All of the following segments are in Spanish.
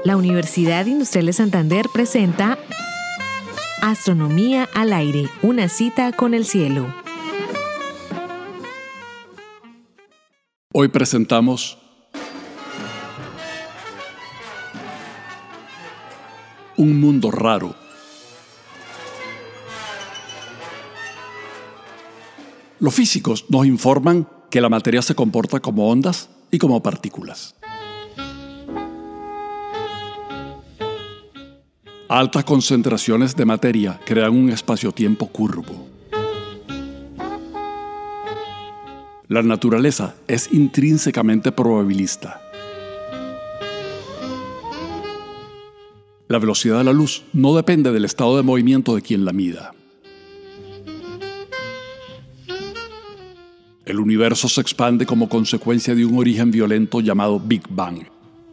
La Universidad Industrial de Santander presenta Astronomía al aire, una cita con el cielo. Hoy presentamos Un mundo raro. Los físicos nos informan que la materia se comporta como ondas y como partículas. Altas concentraciones de materia crean un espacio-tiempo curvo. La naturaleza es intrínsecamente probabilista. La velocidad de la luz no depende del estado de movimiento de quien la mida. El universo se expande como consecuencia de un origen violento llamado Big Bang.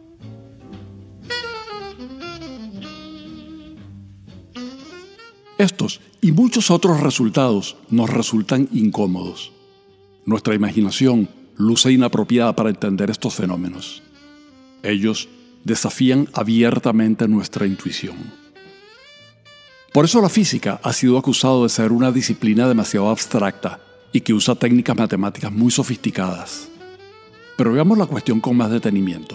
Estos y muchos otros resultados nos resultan incómodos. Nuestra imaginación luce inapropiada para entender estos fenómenos. Ellos desafían abiertamente nuestra intuición. Por eso la física ha sido acusada de ser una disciplina demasiado abstracta y que usa técnicas matemáticas muy sofisticadas. Pero veamos la cuestión con más detenimiento.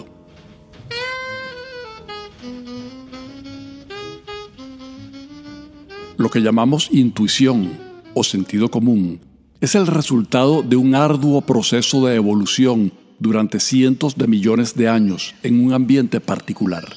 Lo que llamamos intuición o sentido común es el resultado de un arduo proceso de evolución durante cientos de millones de años en un ambiente particular.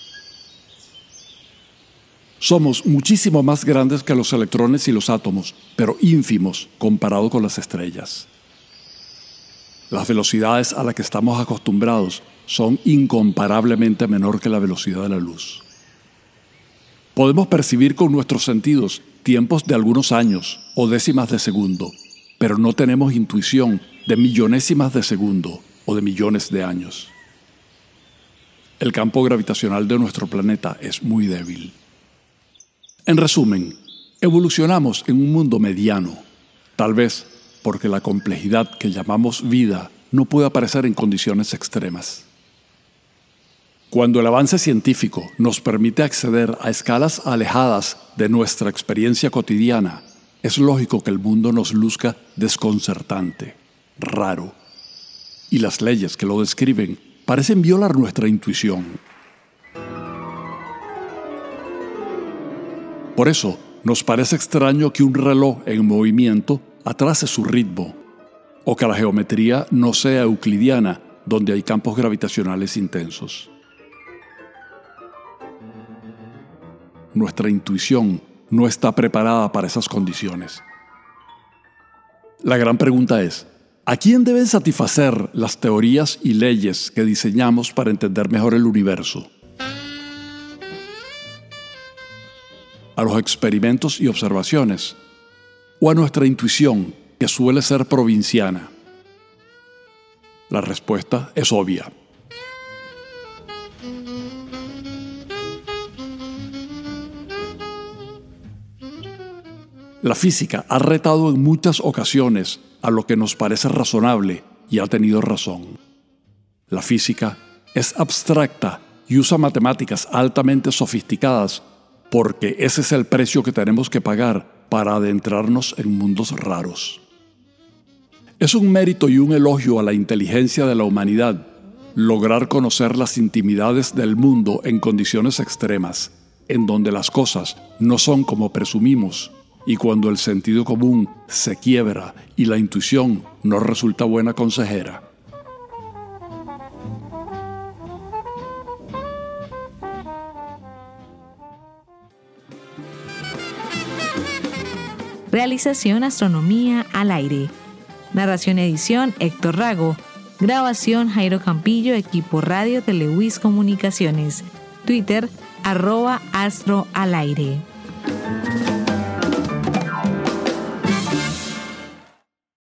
Somos muchísimo más grandes que los electrones y los átomos, pero ínfimos comparado con las estrellas. Las velocidades a las que estamos acostumbrados son incomparablemente menor que la velocidad de la luz. Podemos percibir con nuestros sentidos tiempos de algunos años o décimas de segundo, pero no tenemos intuición de millonésimas de segundo o de millones de años. El campo gravitacional de nuestro planeta es muy débil. En resumen, evolucionamos en un mundo mediano, tal vez porque la complejidad que llamamos vida no puede aparecer en condiciones extremas. Cuando el avance científico nos permite acceder a escalas alejadas de nuestra experiencia cotidiana, es lógico que el mundo nos luzca desconcertante, raro, y las leyes que lo describen parecen violar nuestra intuición. Por eso, nos parece extraño que un reloj en movimiento atrase su ritmo, o que la geometría no sea euclidiana, donde hay campos gravitacionales intensos. Nuestra intuición no está preparada para esas condiciones. La gran pregunta es, ¿a quién deben satisfacer las teorías y leyes que diseñamos para entender mejor el universo? ¿A los experimentos y observaciones? ¿O a nuestra intuición, que suele ser provinciana? La respuesta es obvia. La física ha retado en muchas ocasiones a lo que nos parece razonable y ha tenido razón. La física es abstracta y usa matemáticas altamente sofisticadas porque ese es el precio que tenemos que pagar para adentrarnos en mundos raros. Es un mérito y un elogio a la inteligencia de la humanidad lograr conocer las intimidades del mundo en condiciones extremas, en donde las cosas no son como presumimos, y cuando el sentido común se quiebra y la intuición no resulta buena consejera. Realización Astronomía al aire. Narración y edición Héctor Rago. Grabación Jairo Campillo, equipo radio Telewis Comunicaciones. Twitter @astroalaire.